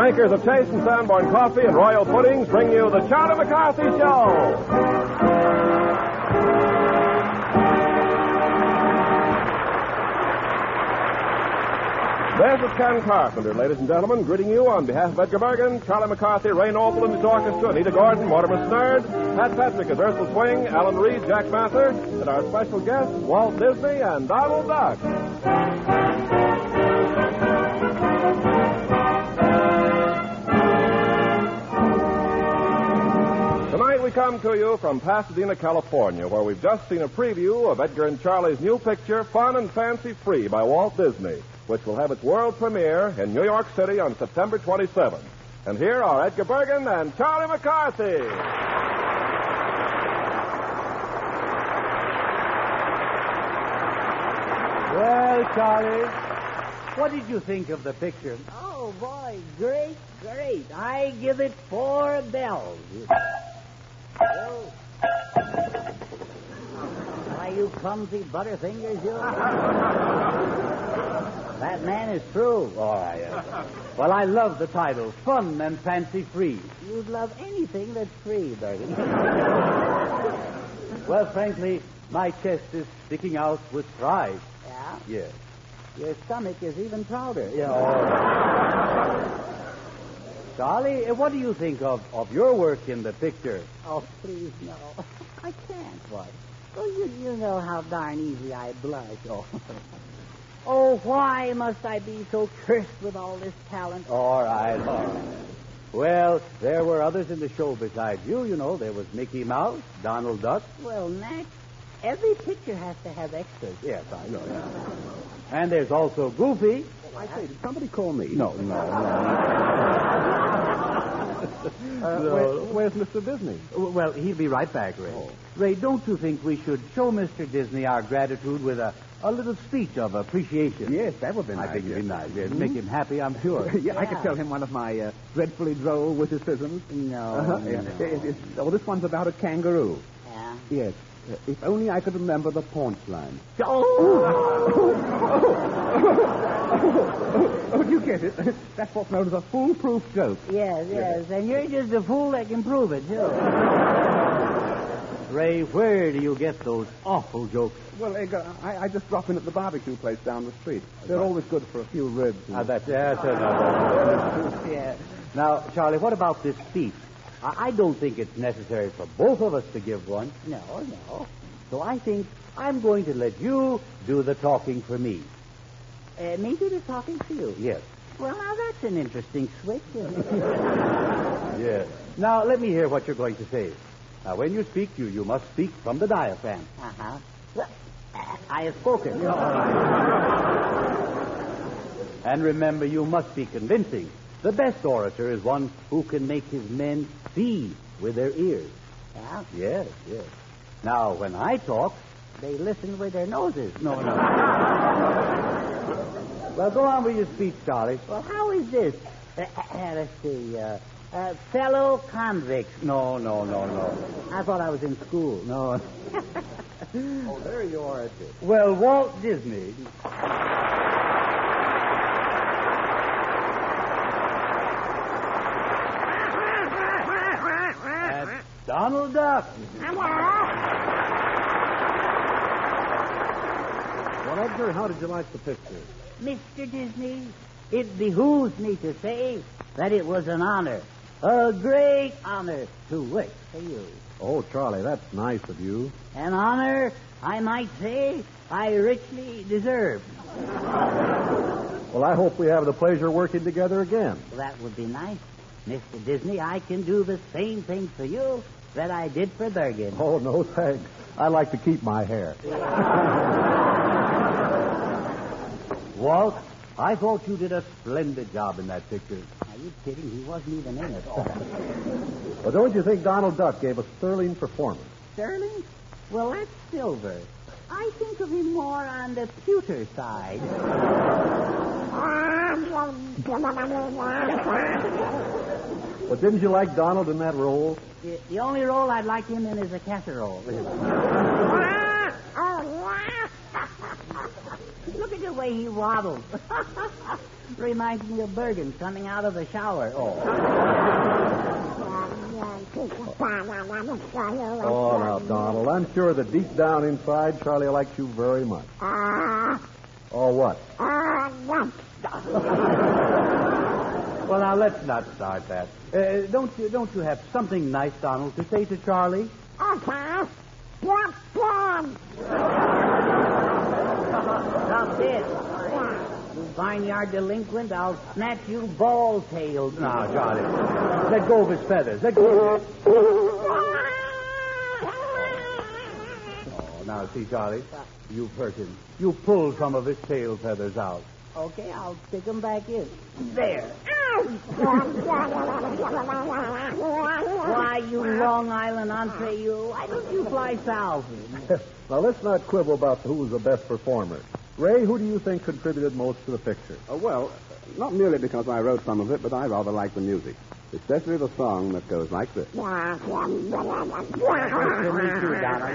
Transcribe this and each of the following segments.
makers of Chase and Sanborn Coffee and Royal Puddings bring you the Charlie McCarthy Show. This is Ken Carpenter, ladies and gentlemen, greeting you on behalf of Edgar Bergen, Charlie McCarthy, Ray Noble, and his orchestra, Anita Gordon, Mortimer Snerd, Pat Patrick as Ursula Swing, Alan Reed, Jack Mather, and our special guests, Walt Disney and Donald Duck. Tonight we come to you from Pasadena, California, where we've just seen a preview of Edgar and Charlie's new picture, Fun and Fancy Free by Walt Disney, which will have its world premiere in New York City on September 27th. And here are Edgar Bergen and Charlie McCarthy. Well, Charlie, what did you think of the picture? Oh, boy, great. I give it 4 bells. Oh. Why, you clumsy butterfingers, you. That man is true. All right. Well, I love the title, Fun and Fancy Free. You'd love anything that's free, Bergen. Well, frankly, my chest is sticking out with pride. Yeah? Yes. Your stomach is even prouder. Yeah, all right. Charlie, what do you think of your work in the picture? Oh, please, no. I can't, what? Oh, you know how darn easy I blush. Oh, why must I be so cursed with all this talent? All right. Well, there were others in the show besides you, you know. There was Mickey Mouse, Donald Duck. Well, next, every picture has to have extras. Yes, I know. And there's also Goofy. I say, did somebody call me? No. Where's Mr. Disney? Well, he'll be right back, Ray. Oh. Ray, don't you think we should show Mr. Disney our gratitude with a little speech of appreciation? Yes, that would be nice. I think it'd be nice. Yes. Make him happy, I'm sure. Yeah, I could tell him one of my dreadfully droll witticisms. No. Oh, this one's about a kangaroo. Yeah? Yes. If only I could remember the paunch line. Oh, you get it. That's what's known as a foolproof joke. Yes. And you're just a fool that can prove it, too. Ray, where do you get those awful jokes? Well, Edgar, I just drop in at the barbecue place down the street. They're always good for a few ribs. That's another. Yeah. Now, Charlie, what about this speech? I don't think it's necessary for both of us to give one. No. So I think I'm going to let you do the talking for me. Me do the talking for you? Yes. Well, now, that's an interesting switch, isn't it? Yes. Now, let me hear what you're going to say. Now, when you speak, you must speak from the diaphragm. Uh-huh. Well, I have spoken. And remember, you must be convincing. The best orator is one who can make his men see with their ears. Yeah? Yes. Now, when I talk... They listen with their noses. No. Well, go on with your speech, Charlie. Well, how is this? Let's see. Fellow convicts. No. I thought I was in school. No. Oh, there you are. Well, Walt Disney... Donald Duck. Well, Edgar, how did you like the picture? Mr. Disney, it behooves me to say that it was an honor, a great honor to work for you. Oh, Charlie, that's nice of you. An honor, I might say, I richly deserve. Well, I hope we have the pleasure working together again. Well, that would be nice. Mr. Disney, I can do the same thing for you that I did for Bergen. Oh, no, thanks. I like to keep my hair. Walt, I thought you did a splendid job in that picture. Are you kidding? He wasn't even in it. Well, don't you think Donald Duck gave a sterling performance? Sterling? Well, that's silver. I think of him more on the pewter side. Well, didn't you like Donald in that role? The only role I'd like him in is a casserole. Look at the way he waddles. Reminds me of Bergen coming out of the shower. Oh, now, Donald, I'm sure that deep down inside, Charlie likes you very much. Oh, what? Well, now, let's not start that. Don't you have something nice, Donald, to say to Charlie? Stop this. You barnyard delinquent, I'll snatch you ball-tailed. Now, Charlie, let go of his feathers. Let go of his... Oh, now, see, Charlie, you've hurt him. You pulled some of his tail feathers out. Okay, I'll stick them back in. There. Why, you Long Island entree, you. Why don't you fly south? Now, let's not quibble about who's the best performer. Ray, who do you think contributed most to the picture? Well, not merely because I wrote some of it, but I rather like the music. Especially the song that goes like this. Nice to meet you, Donald.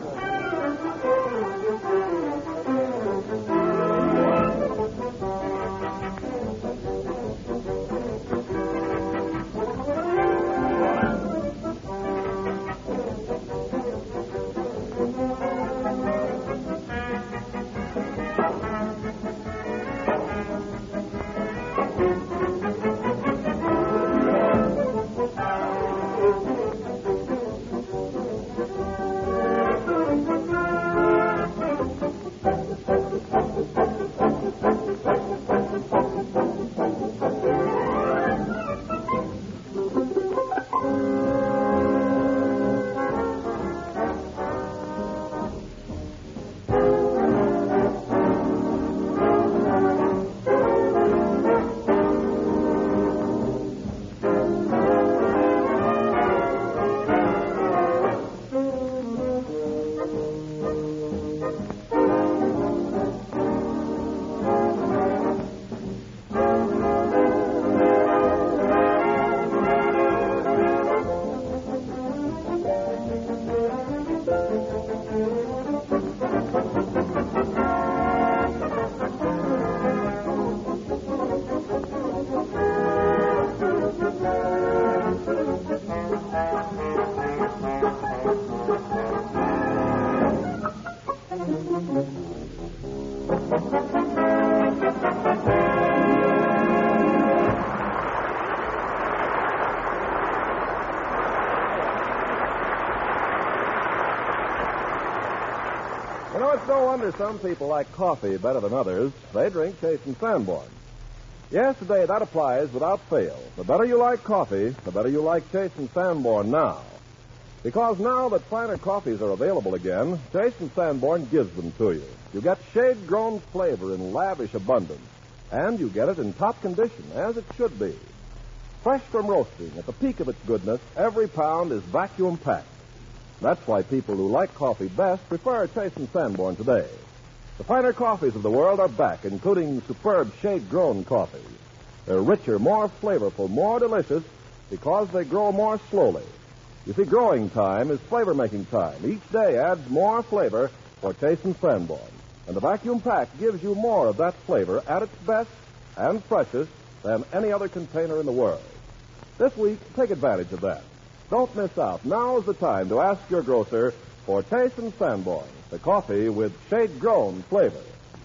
You know, it's no wonder some people like coffee better than others. They drink Chase and Sanborn. Yes, today that applies without fail. The better you like coffee, the better you like Chase and Sanborn now. Because now that finer coffees are available again, Chase and Sanborn gives them to you. You get shade-grown flavor in lavish abundance, and you get it in top condition, as it should be. Fresh from roasting, at the peak of its goodness, every pound is vacuum-packed. That's why people who like coffee best prefer Chase and Sanborn today. The finer coffees of the world are back, including superb shade-grown coffees. They're richer, more flavorful, more delicious because they grow more slowly. You see, growing time is flavor-making time. Each day adds more flavor for Chase and Sanborn. And the vacuum pack gives you more of that flavor at its best and freshest than any other container in the world. This week, take advantage of that. Don't miss out. Now's the time to ask your grocer for Chase and Sanborn, the coffee with shade-grown flavor.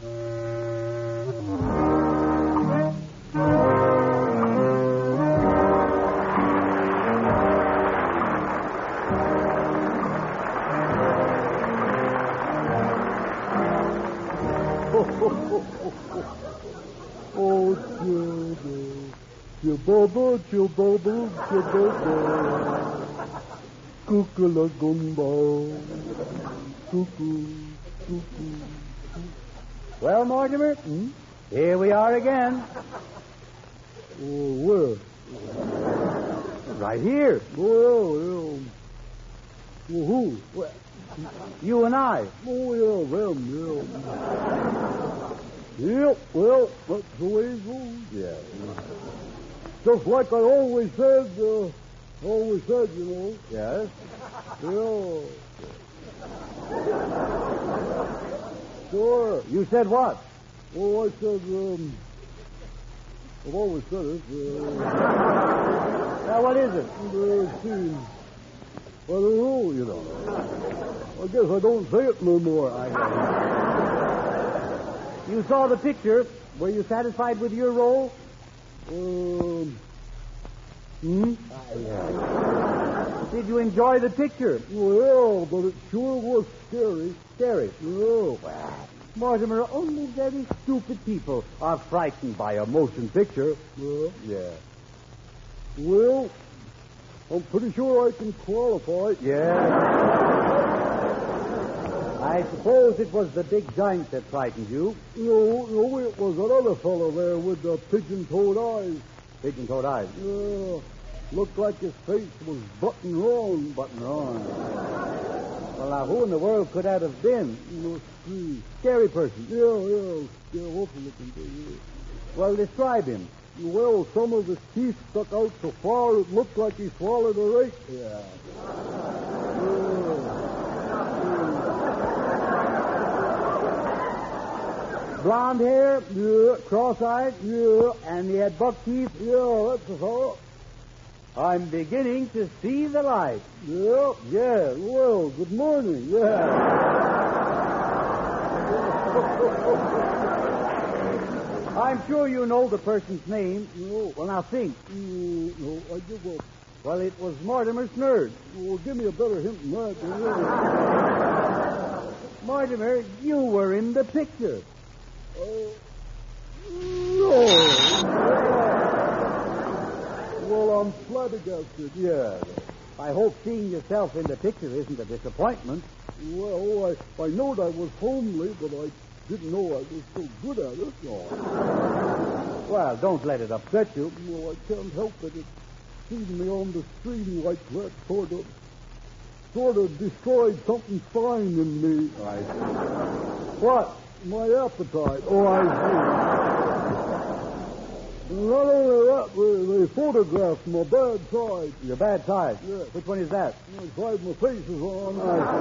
Oh, Chibaba, Chibaba, Chibaba. Cuckoo-la-gumba. Cuckoo, cuckoo. Well, Mortimer, here we are again. Oh, where? Right here. Well, who? Well, you and I. Oh, yeah, them, yeah. Yep, well, that's the way it goes. Yeah. Just like I always said, you know. Yes? Yeah. Sure. You said what? Oh, I said, I've always said it. Now, what is it? See, I don't know, you know. I guess I don't say it no more. You saw the picture. Were you satisfied with your role? Did you enjoy the picture? Well, but it sure was scary. Scary. Oh, Well, Mortimer, only very stupid people are frightened by a motion picture. yeah. Well, I'm pretty sure I can qualify. Yeah. I suppose it was the big giant that frightened you. No, it was another fellow there with the pigeon-toed eyes. Pigeon-toed eyes. Yeah. Looked like his face was button wrong. Button wrong. Well, now, who in the world could that have been? Let's see. Scary person. Yeah, awful looking thing. Well, describe him. Well, some of his teeth stuck out so far it looked like he swallowed a rake. Yeah. Blonde hair? Yeah. Cross-eyed? Yeah. And he had buck teeth? Yeah, that's the fellow. I'm beginning to see the light. Yeah. Well, good morning. Yeah. I'm sure you know the person's name. No. Well, now think. No, I give up. Well, it was Mortimer Snurd. Well, give me a better hint than that. Mortimer, you were in the picture. No. Well, I'm flabbergasted. Yeah. I hope seeing yourself in the picture isn't a disappointment. Well, I knowed I was homely, but I didn't know I was so good at it. Well, don't let it upset you. No, I can't help it. It seemed me on the stream like that sort of destroyed something fine in me. I see. What? My appetite. Oh, I see. Not only that, they photographed my bad side. Your bad side? Yes. Which one is that? The side my face is on.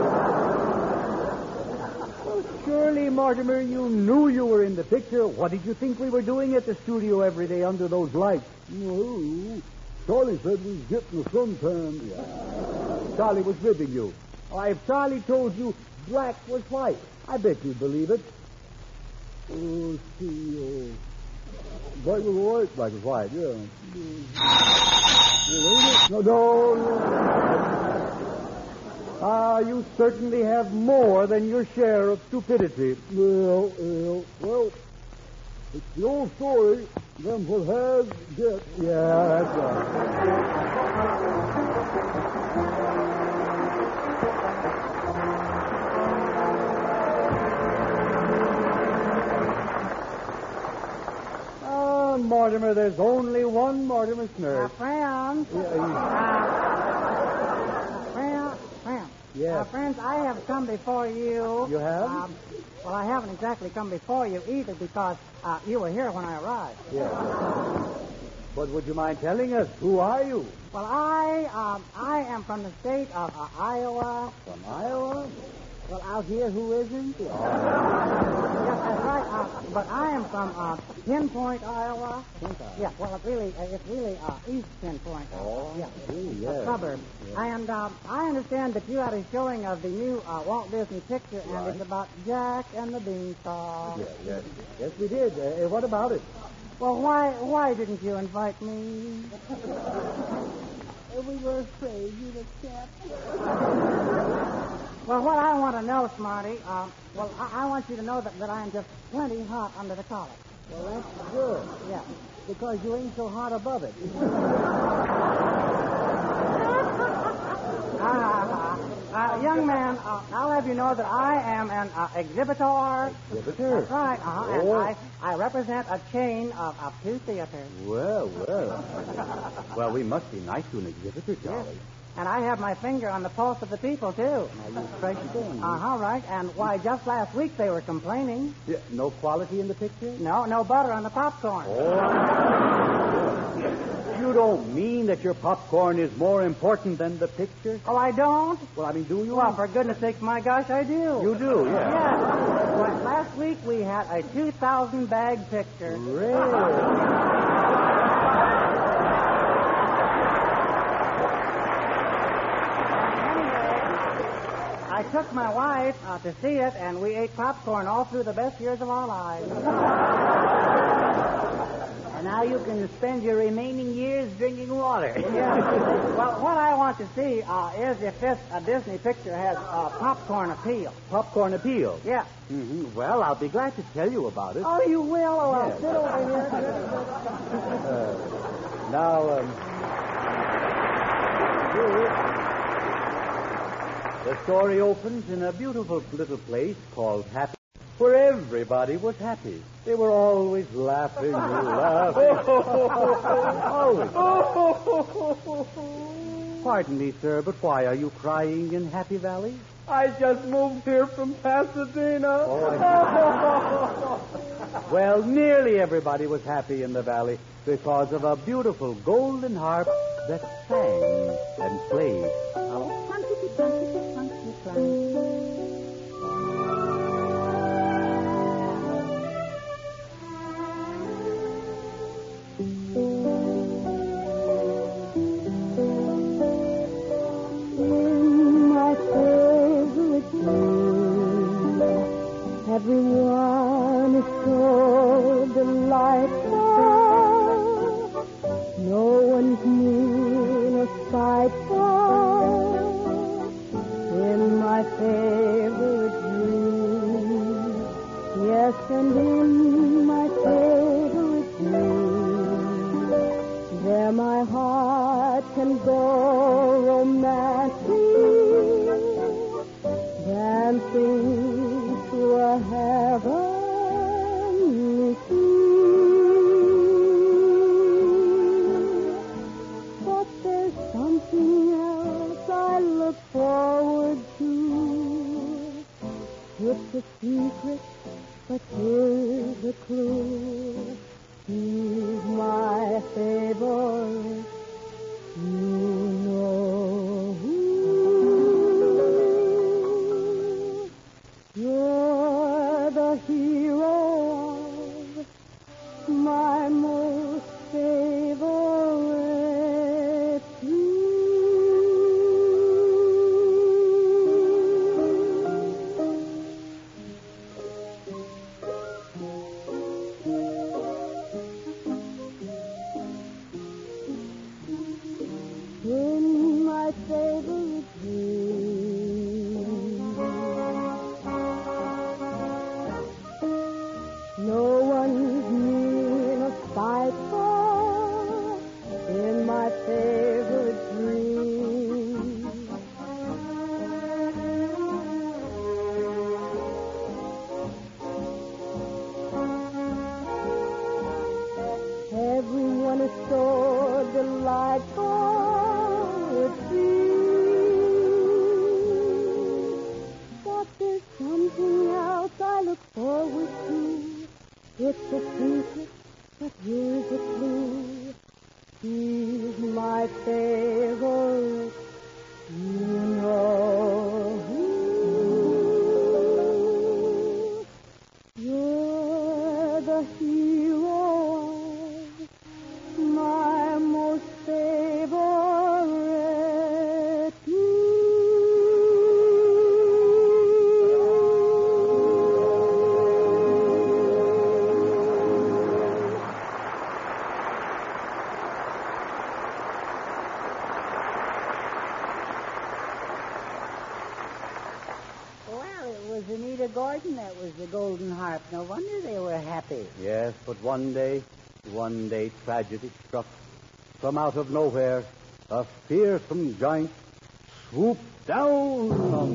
Well, surely, Mortimer, you knew you were in the picture. What did you think we were doing at the studio every day under those lights? No. Charlie said we was getting a suntan. Yeah. Charlie was ribbing you. Why, if Charlie told you black was white, I bet you'd believe it. See, black was white. Black was white, yeah. No. You certainly have more than your share of stupidity. Well, it's the old story. Them what has get. Yeah, that's right. Mortimer, there's only one Mortimer Snurd. Friends. Friends. Yes. Friends, I have come before you. You have? Well, I haven't exactly come before you either because you were here when I arrived. Yes. But would you mind telling us, who are you? Well, I am from the state of Iowa. From Iowa? Well, out here, who isn't? Yes, that's right. But I am from Pinpoint, Iowa. Yeah, well, it's really East Pinpoint. Oh, yeah. Yes. A suburb. Yes. And I understand that you had a showing of the new Walt Disney picture, and it's about Jack and the Beanstalk. Yes, we did. What about it? Well, why didn't you invite me? We were afraid you'd accept. Well, what I want to know, Smarty, I want you to know that I am just plenty hot under the collar. Well, that's good. Yeah, because you ain't so hot above it. Young man, I'll have you know that I am an exhibitor. Exhibitor? That's right. Oh. And I represent a chain of two theaters. Well. Well, we must be nice to an exhibitor, Charlie. Yes. And I have my finger on the pulse of the people, too. Now, you strike again. Right. And why, just last week they were complaining. Yeah, no quality in the picture? No butter on the popcorn. Oh. You You don't mean that your popcorn is more important than the picture? Oh, I don't? Well, I mean, do you? Well, for goodness sakes, my gosh, I do. You do, yeah. Yes. Well, last week we had a 2,000-bag picture. Really? I took my wife to see it, and we ate popcorn all through the best years of our lives. And now you can spend your remaining years drinking water. Yeah. Well, what I want to see is if this Disney picture has popcorn appeal. Popcorn appeal? Yeah. Mm-hmm. Well, I'll be glad to tell you about it. Oh, you will? Oh, I'll Yes. sit over here. Now, the story opens in a beautiful little place called Happy, where everybody was happy. They were always laughing, laughing. Always. Pardon me, sir, but why are you crying in Happy Valley? I just moved here from Pasadena. Oh, I see. Well, nearly everybody was happy in the valley because of a beautiful golden harp that sang and played. Oh, punky, punky, punky, punky. Everyone is so delightful. No one's mean or spiteful. In my favorite dream, yes, and in my favorite dream, there my heart can go romantic, dancing to a heavenly scene. But there's something else I look forward to. It's a secret, but here's the clue. He's my favorite. You know who. You're the hero of my most favorite dream. In my favorite dream. No one's mean or spiteful in my favorite dream. Everyone is so delightful, it seems. But there's something else I look forward to. It's a secret, but here's a clue. He's my favorite. You know who. You're the hero of my most favorite Well, it was Anita Gordon that was the golden harp. No wonder they were happy. Yes, but one day, tragedy struck. From out of nowhere, a fearsome giant swooped down on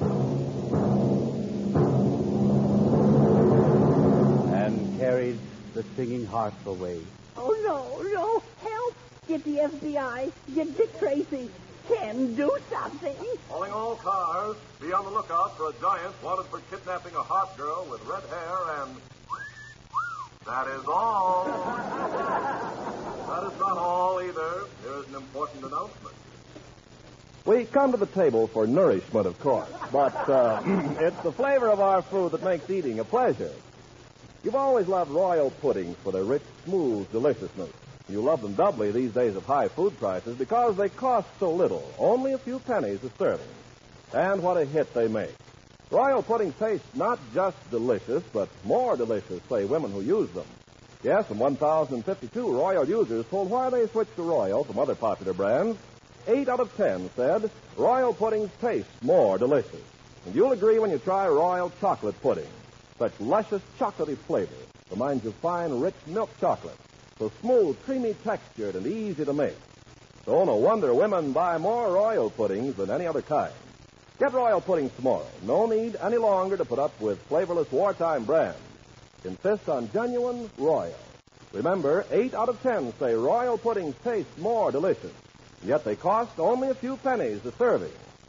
and carried the singing harp away. Oh, no, help! Get the FBI. Get Dick Tracy. Ken, do something. Calling all cars. Be on the lookout for a giant wanted for kidnapping a hot girl with red hair and... That is all. That is not all either. Here's an important announcement. We come to the table for nourishment, of course, but it's the flavor of our food that makes eating a pleasure. You've always loved royal puddings for their rich, smooth deliciousness. You love them doubly these days of high food prices because they cost so little, only a few pennies a serving. And what a hit they make. Royal puddings taste not just delicious, but more delicious, say women who use them. Yes, from 1,052 Royal users told why they switched to Royal from other popular brands, 8 out of 10 said Royal puddings taste more delicious. And you'll agree when you try Royal chocolate pudding. Such luscious chocolatey flavor reminds you of fine, rich milk chocolate. So smooth, creamy textured, and easy to make. So no wonder women buy more Royal puddings than any other kind. Get Royal puddings tomorrow. No need any longer to put up with flavorless wartime brands. Insist on genuine Royal. Remember, 8 out of 10 say Royal puddings taste more delicious. Yet they cost only a few pennies a serving.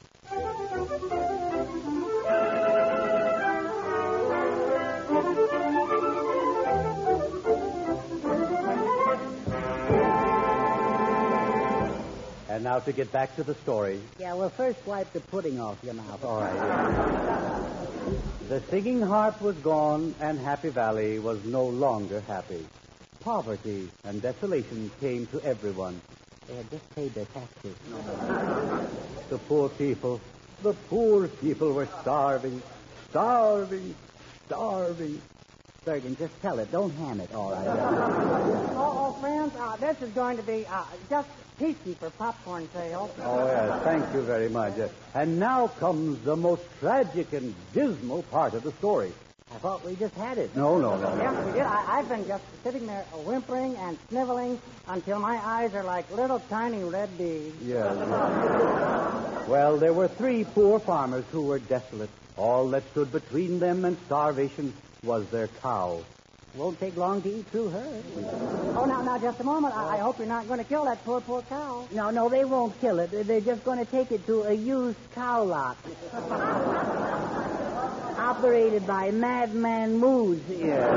And now to get back to the story. Yeah, well, first wipe the pudding off your mouth. All right. The singing harp was gone, and Happy Valley was no longer happy. Poverty and desolation came to everyone. They had just paid their taxes. The poor people were starving. Bergen, just tell it. Don't ham it, all right? Oh, friends, this is going to be just peacekeeper popcorn sale. Oh, yes, thank you very much. And now comes the most tragic and dismal part of the story. I thought we just had it. No. Yes, we did. I've been just sitting there whimpering and sniveling until my eyes are like little tiny red beads. Yes. Well, there were 3 poor farmers who were desolate. All that stood between them and starvation was their cow. Won't take long to eat through her. Oh, now, just a moment. I hope you're not going to kill that poor cow. No, they won't kill it. They're just going to take it to a used cow lot. Operated by Madman Moose. Yes.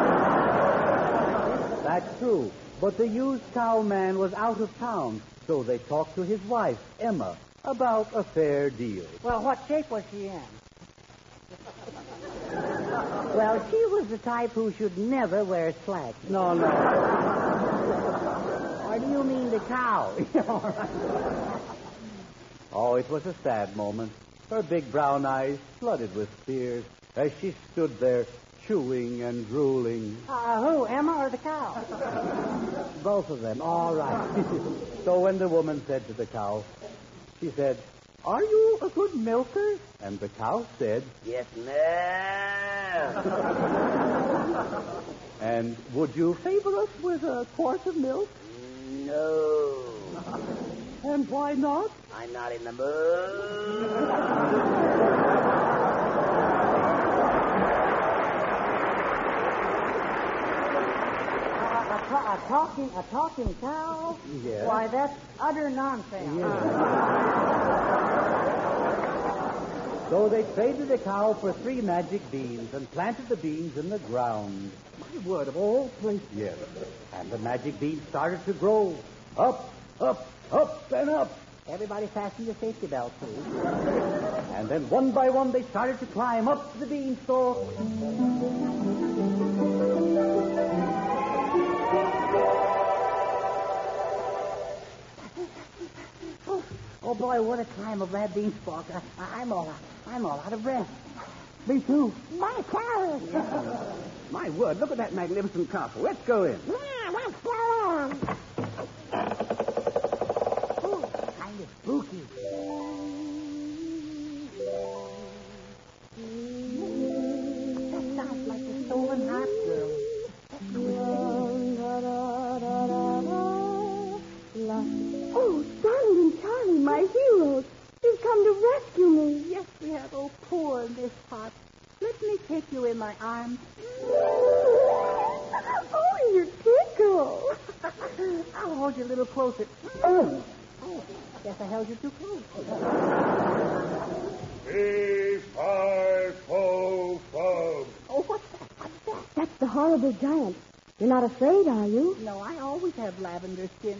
That's true. But the used cow man was out of town, so they talked to his wife, Emma, about a fair deal. Well, what shape was she in? Well, she was the type who should never wear slacks. No. Or do you mean the cow? Oh, it was a sad moment. Her big brown eyes flooded with tears as she stood there chewing and drooling. Who, Emma or the cow? Both of them. All right. So when the woman said to the cow, she said, "Are you a good milker?" And the cow said, Yes, ma'am. "And would you favor us with a quart of milk?" No. "And why not?" I'm not in the mood. A talking cow? Yes. Why, that's utter nonsense. So they traded the cow for 3 magic beans and planted the beans in the ground. My word, of all places. Yes. And the magic beans started to grow. Up, and up. Everybody fasten your safety belt, please. And then one by one they started to climb up the beanstalk. Oh, boy, what a climb of that beanstalk. I'm all out of breath. Me too. My cow! My word, look at that magnificent castle. Let's go in. Yeah, let's go on. Kind of spooky. That sounds like the stolen harp girl. Oh, Donald and Charlie, my heroes. You've come to rescue me. Yes, we have. Oh, poor Miss Hot. Let me take you in my arms. Oh, you tickle. I'll hold you a little closer. Oh, Guess I held you too close. oh, what's that? That's the horrible giant. You're not afraid, are you? No, I always have lavender skin.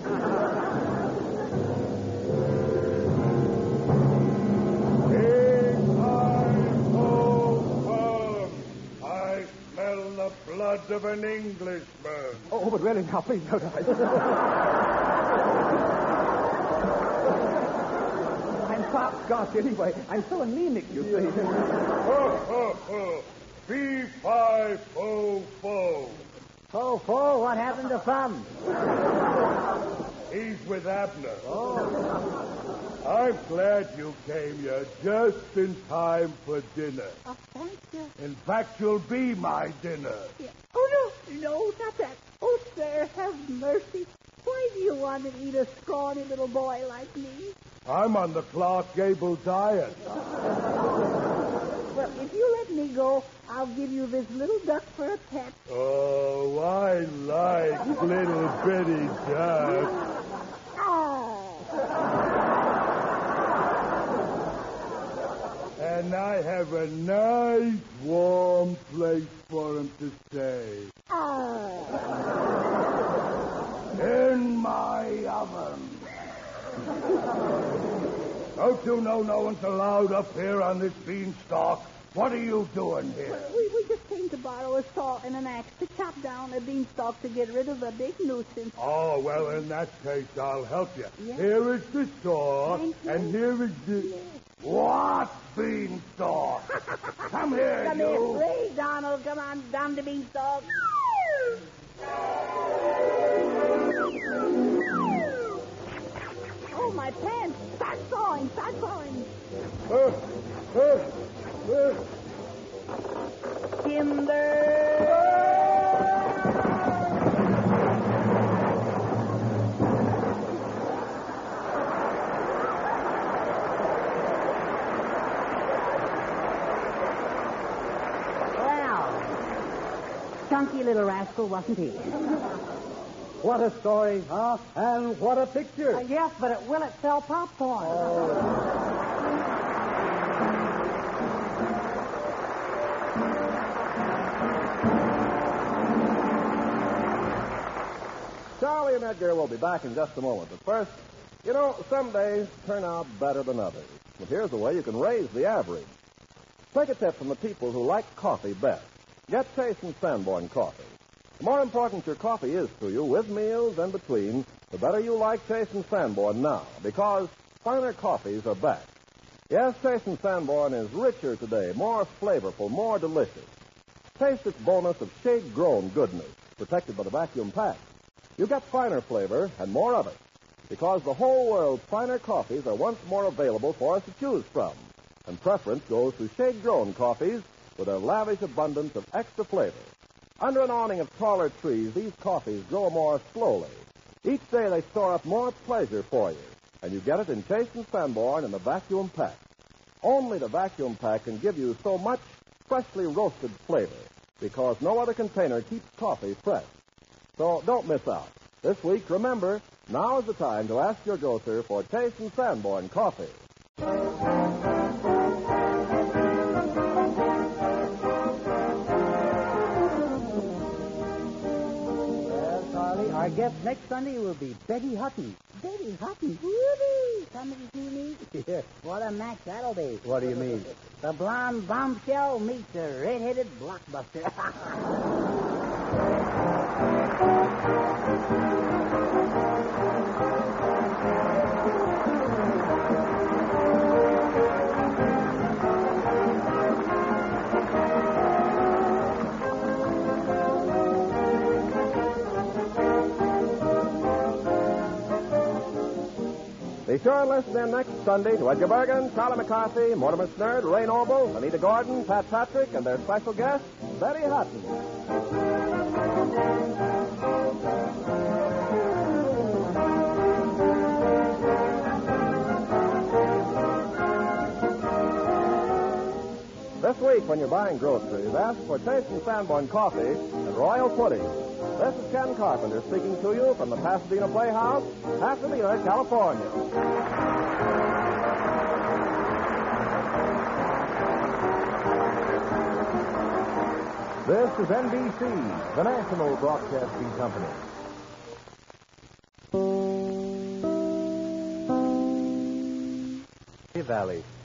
I smell the blood of an Englishman. Oh, but really, now, please, no, guys. I'm top Scotch anyway. I'm so anemic, you see. Ho, ho, ho. Fee-fi-fo-fo. Fo, what happened to Fum? He's with Abner. I'm glad you came here just in time for dinner. Oh, thank you. In fact, you'll be my dinner. Yeah. Oh, no, not that. Oh, sir, have mercy. Why do you want to eat a scrawny little boy like me? I'm on the Clark Gable diet. Well, if you let me go, I'll give you this little duck for a pet. Oh, I like little bitty ducks. Oh. And I have a nice warm place for him to stay. Oh. In my oven. Don't you know no one's allowed up here on this beanstalk? What are you doing here? We just came to borrow a saw and an axe to chop down a beanstalk to get rid of a big nuisance. Oh, well, in that case, I'll help you. Yes. Here is the saw, Thank you. and here is the... Yes. What beanstalk? Come here, Come you. here, please, Donald. Come on, down the beanstalk. Oh, my pants. Start sawing. Chunky little rascal, wasn't he? What a story, huh? And what a picture. Yes, but will it sell popcorn? Charlie and Edgar will be back in just a moment. But first, some days turn out better than others. But here's the way you can raise the average. Take a tip from the people who like coffee best. Get Chase and Sanborn coffee. The more important your coffee is to you, with meals and between, the better you like Chase and Sanborn now, because finer coffees are back. Yes, Chase and Sanborn is richer today, more flavorful, more delicious. Taste its bonus of shade-grown goodness, protected by the vacuum pack. You get finer flavor and more of it, because the whole world's finer coffees are once more available for us to choose from. And preference goes to shade-grown coffees with a lavish abundance of extra flavor. Under an awning of taller trees, these coffees grow more slowly. Each day they store up more pleasure for you, and you get it in Chase and Sanborn in the vacuum pack. Only the vacuum pack can give you so much freshly roasted flavor, because no other container keeps coffee fresh. So don't miss out. This week, remember, now is the time to ask your grocer for Chase and Sanborn coffee. Our guest next Sunday will be Betty Hutton. Betty Hutton. Whoopee. Somebody see me? Yes. What a match that'll be. What do you mean? The blonde bombshell meets the red-headed blockbuster. Be sure and listen in next Sunday to Edgar Bergen, Charlie McCarthy, Mortimer Snerd, Ray Noble, Anita Gordon, Pat Patrick, and their special guest, Betty Hutton. This week, when you're buying groceries, ask for Chase and Sanborn coffee and royal pudding. This is Ken Carpenter speaking to you from the Pasadena Playhouse, Pasadena, California. This is NBC, the national broadcasting company. Valley.